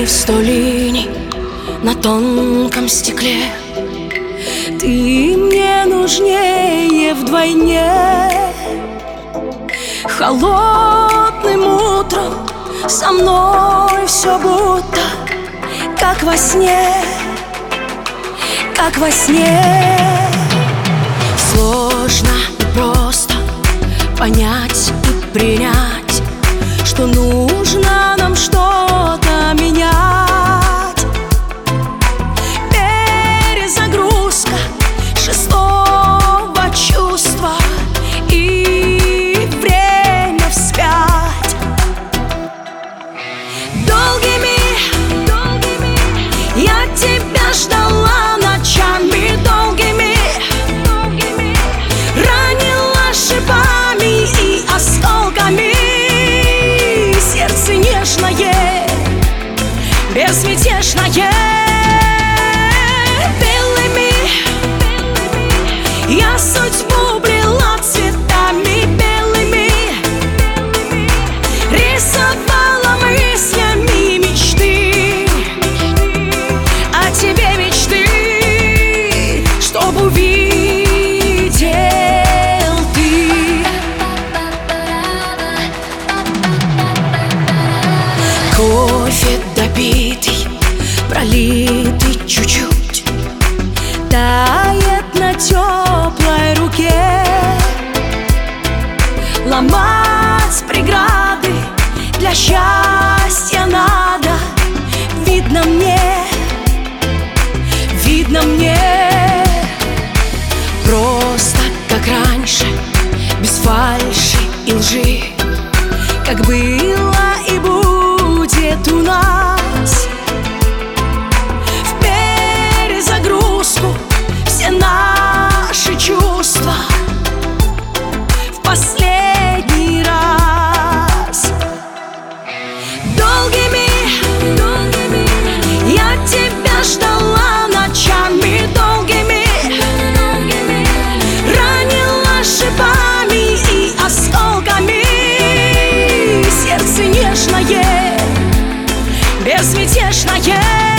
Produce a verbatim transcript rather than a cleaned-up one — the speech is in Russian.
в сто линий на тонком стекле. Ты мне нужнее вдвойне. Холодным утром со мной все будто как во сне, как во сне. Сложно и просто понять и принять, что нужно нам что-то менять. Перезагрузка шестого чувства и время вспять. Долгими, долгими я тебя ждала ночами, долгими, долгими ранила шипами и осколками. Сердце нежное, безмятежное. Белыми, белыми я судьбу брела цветами белыми, рисовала мыслями мечты, о тебе мечты, чтоб увидел ты. Кофе допитый, пролитый чуть-чуть, тает на теплой руке. Ломать преграды для счастья надо. Видно мне, видно мне. Просто как раньше, без фальши и лжи, как было и будет у нас. В перезагрузку все наши чувства в последний раз. Долгими, долгими я тебя ждала ночами, долгими, долгими ранила шипами и осколками. Сердце нежное, безмятежное.